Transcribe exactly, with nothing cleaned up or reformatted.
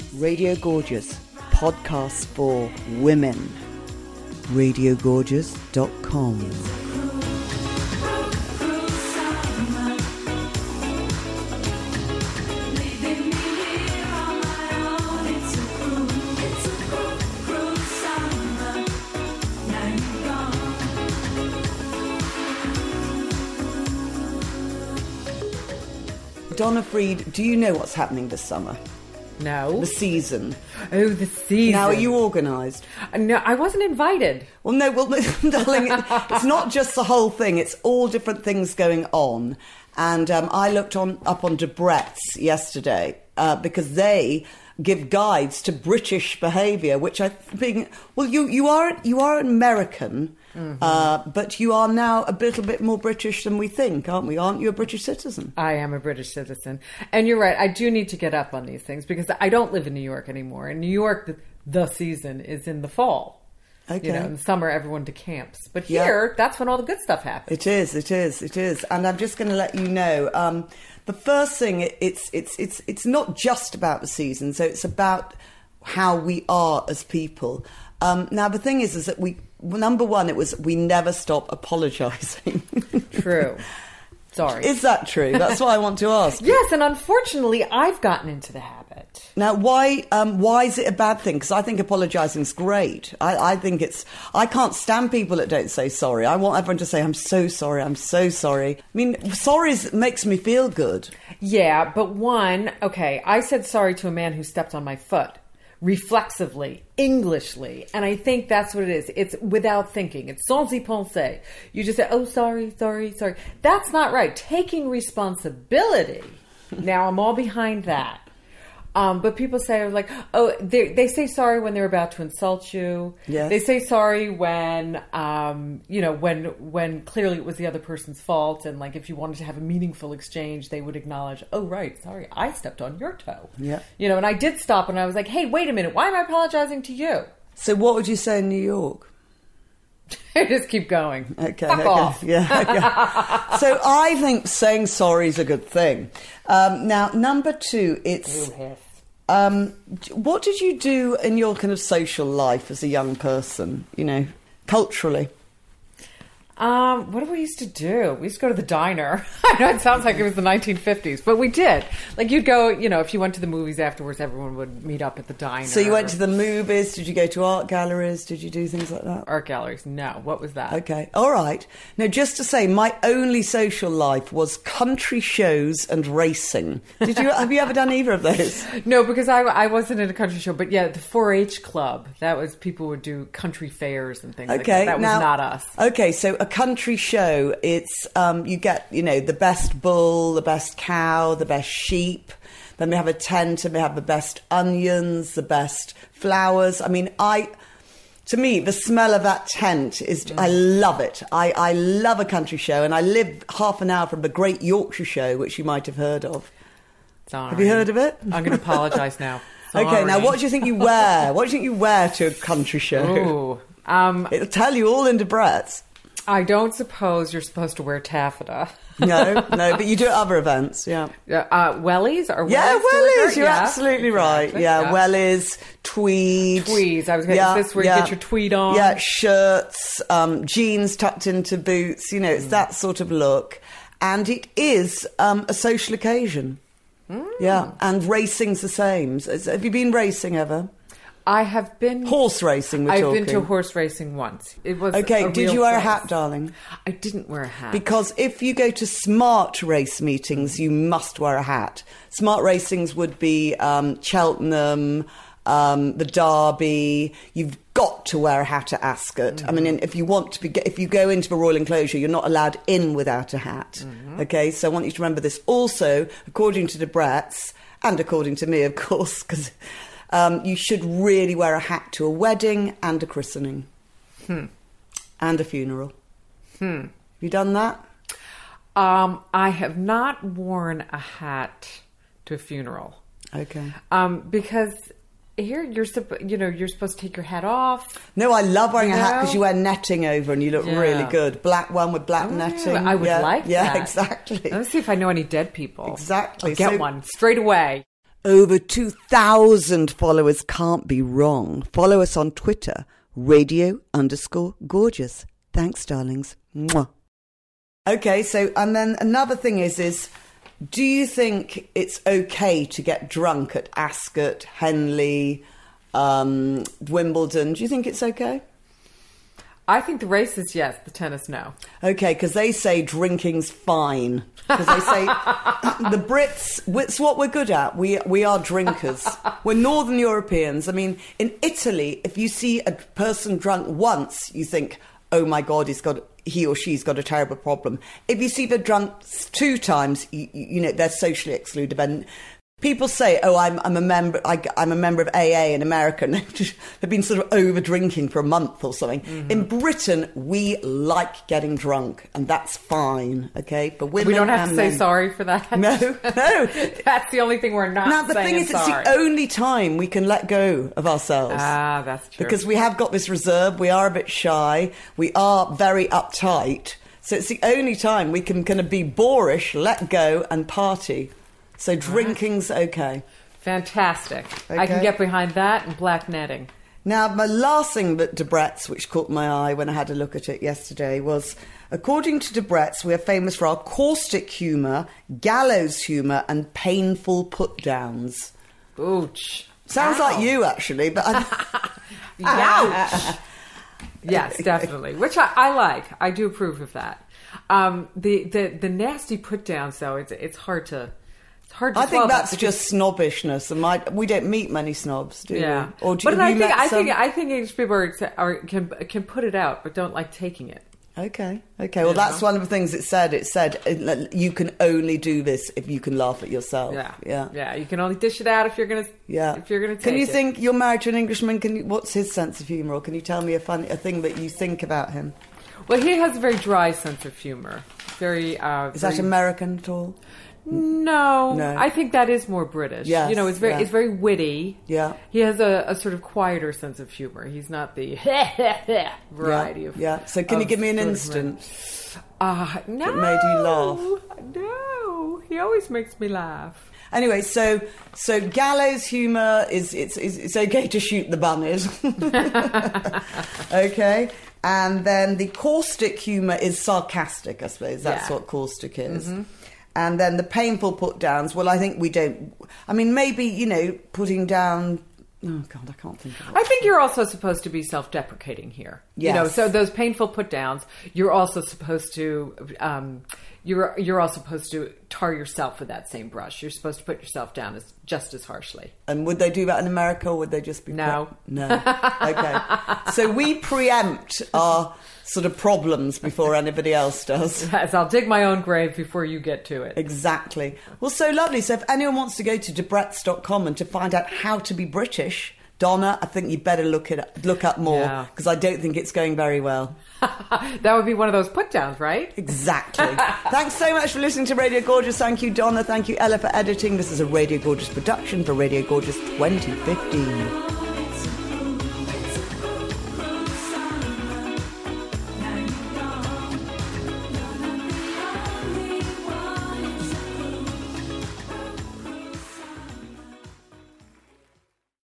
Radio Gorgeous, podcast for women. radio gorgeous dot com. Donna Freed, do you know what's happening this summer? No. The season. Oh, the season. Now, are you organised? No, I wasn't invited. Well, no, well, darling, it, it's not just the whole thing. It's all different things going on. And um, I looked on up on Debrett's yesterday uh, because they give guides to British behaviour, which I think, well, you, you are you are American, mm-hmm. uh, but you are now a little bit more British than we think, aren't we? Aren't you a British citizen? I am a British citizen. And you're right, I do need to get up on these things because I don't live in New York anymore. In New York, the, the season is in the fall. Okay. You know, in the summer, everyone decamps. But here, yeah. That's when all the good stuff happens. It is, it is, it is. And I'm just going to let you know, um, the first thing, it's it's it's it's not just about the season, so it's about how we are as people. Um, now, the thing is, is that we, number one, it was we never stop apologising. True. Sorry. Is that true? That's what I want to ask. Yes, and unfortunately, I've gotten into the habit. Now, why um, why is it a bad thing? Because I think apologising is great. I, I think it's... I can't stand people that don't say sorry. I want everyone to say, I'm so sorry, I'm so sorry. I mean, sorry is, makes me feel good. Yeah, but one, okay, I said sorry to a man who stepped on my foot. Reflexively, Englishly, and I think that's what it is. It's without thinking. It's sans y penser. You just say, oh, sorry, sorry, sorry. That's not right. Taking responsibility. Now, I'm all behind that. Um, but people say, like, oh, they, they say sorry when they're about to insult you. Yes. They say sorry when, um, you know, when when clearly it was the other person's fault. And, like, if you wanted to have a meaningful exchange, they would acknowledge, oh, right, sorry, I stepped on your toe. Yeah. You know, and I did stop and I was like, hey, wait a minute, why am I apologizing to you? So what would you say in New York? Just keep going. Okay. Fuck okay. off. Yeah. Okay. So I think saying sorry is a good thing. Um, now, number two, it's... Um, what did you do in your kind of social life as a young person, you know, culturally? Um, what did we used to do? We used to go to the diner. I know it sounds like it was the nineteen fifties, but we did. Like, you'd go, you know, if you went to the movies afterwards, everyone would meet up at the diner. So you went to the movies? Did you go to art galleries? Did you do things like that? Art galleries? No. What was that? Okay. All right. Now, just to say, my only social life was country shows and racing. Did you? Have you ever done either of those? No, because I, I wasn't in a country show. But yeah, the four H club. That was, people would do country fairs and things okay, like that. That now, was not us. Okay, so a country show, it's um, you get, you know, the best bull, the best cow, the best sheep. Then we have a tent and we have the best onions, the best flowers. I mean, I, to me, the smell of that tent is, mm. I love it. I, I love a country show, and I live half an hour from the Great Yorkshire Show, which you might have heard of. Sorry. Have you heard of it? I'm going to apologise now. Sorry. Okay, now what do you think you wear? What do you think you wear to a country show? Ooh, um, It'll tell you all in Debrett's. I don't suppose you're supposed to wear taffeta. No, no, but you do at other events, yeah. Uh, wellies? Are wellies yeah, wellies, you're yeah. absolutely right. Exactly. Yeah, yeah, wellies, tweed. Tweeds, I was going to yeah, say, this where yeah. you get your tweed on. Yeah, shirts, um, jeans tucked into boots, you know, it's mm. that sort of look. And it is um, a social occasion. Mm. Yeah, and racing's the same. Have you been racing ever? I have been... Horse racing, we're I've talking. been to horse racing once. It was Okay, a did real you wear place. a hat, darling? I didn't wear a hat. Because if you go to smart race meetings, you must wear a hat. Smart racings would be um, Cheltenham, um, the Derby. You've got to wear a hat at Ascot. Mm-hmm. I mean, if you want to be, if you go into the Royal Enclosure, you're not allowed in without a hat. Mm-hmm. Okay, so I want you to remember this. Also, according to Debrett's, and according to me, of course, because... Um, you should really wear a hat to a wedding and a christening. Hmm. And a funeral. Hmm. Have you done that? Um, I have not worn a hat to a funeral. Okay. Um, because here you're supp- you know you're supposed to take your hat off. No, I love wearing you a hat know? because you wear netting over and you look yeah. really good. Black one with black oh, netting. I would yeah. like yeah, that. Yeah, exactly. Let's see if I know any dead people. Exactly. I'll get so, one straight away. Over two thousand followers can't be wrong. Follow us on Twitter, radio underscore gorgeous. Thanks, darlings. Mwah. Okay, so, and then another thing is, is do you think it's okay to get drunk at Ascot, Henley, um, Wimbledon? Do you think it's okay? I think the races, yes. The tennis, no. Okay, because they say drinking's fine. Because they say the Brits, it's what we're good at. We we are drinkers. We're Northern Europeans. I mean, in Italy, if you see a person drunk once, you think, oh my God, he's got he or she's got a terrible problem. If you see them drunk two times, you, you know they're socially excluded. And people say, "Oh, I'm I'm a member. I, I'm a member of A A in America." And they've been sort of over drinking for a month or something. Mm-hmm. In Britain, we like getting drunk, and that's fine. Okay, for women, we don't have and to say men. sorry for that. No, no. That's the only thing we're not. Now the saying thing is, sorry. it's the only time we can let go of ourselves. Ah, that's true. Because we have got this reserve. We are a bit shy. We are very uptight. So it's the only time we can kind of be boorish, let go, and party. So drinking's okay. Fantastic. Okay. I can get behind that and black netting. Now, my last thing that Debrett's, which caught my eye when I had a look at it yesterday, was, according to Debrett's, we are famous for our caustic humour, gallows humour, and painful put-downs. Ouch. Sounds Ow. like you, actually, but I... Ouch. Yes, definitely. Which I, I like. I do approve of that. Um, the, the, the nasty put-downs, though, it's it's hard to... It's hard to I think that's because, just snobbishness, and my, we don't meet many snobs, do yeah. we? Or do but you, I you think met I some? think I think English people are, are can can put it out, but don't like taking it. Okay, okay. Well, You that's know? one of the things it said. It said uh, you can only do this if you can laugh at yourself. Yeah, yeah, yeah. You can only dish it out if you're gonna. yeah. If you're gonna. Take Can you it. think you're married to an Englishman? Can you, what's his sense of humour? Or can you tell me a funny a thing that you think about him? Well, he has a very dry sense of humor. Very. Uh, Is very, that American at all? No, No. I think that is more British. Yes, you know, it's very yeah. it's very witty. Yeah. He has a, a sort of quieter sense of humor. He's not the variety yeah, of. yeah. So can you of give me an sort of instant? Uh, no. That made you laugh? No, he always makes me laugh. Anyway, so so gallows humour is it's, it's it's okay to shoot the bunnies, okay, and then the caustic humour is sarcastic. I suppose that's Yeah. what caustic is, mm-hmm. And then the painful put downs. Well, I think we don't. I mean, maybe you know, putting down. Oh God, I can't think of it. I think you're also supposed to be self-deprecating here. Yes. You know, so those painful put-downs, you're also supposed to, um, you're you're also supposed to tar yourself with that same brush. You're supposed to put yourself down as just as harshly. And would they do that in America, or would they just be... No. Pre- no. Okay. So we preempt our sort of problems before anybody else does. Yes, I'll dig my own grave before you get to it. Exactly. Well, so lovely. So if anyone wants to go to debretts dot com and to find out how to be British, Donna, I think you better look it up, look up more, because Yeah. I don't think it's going very well. That would be one of those put-downs, right? Exactly. Thanks so much for listening to Radio Gorgeous. Thank you, Donna. Thank you, Ella, for editing. This is a Radio Gorgeous production for Radio Gorgeous twenty fifteen.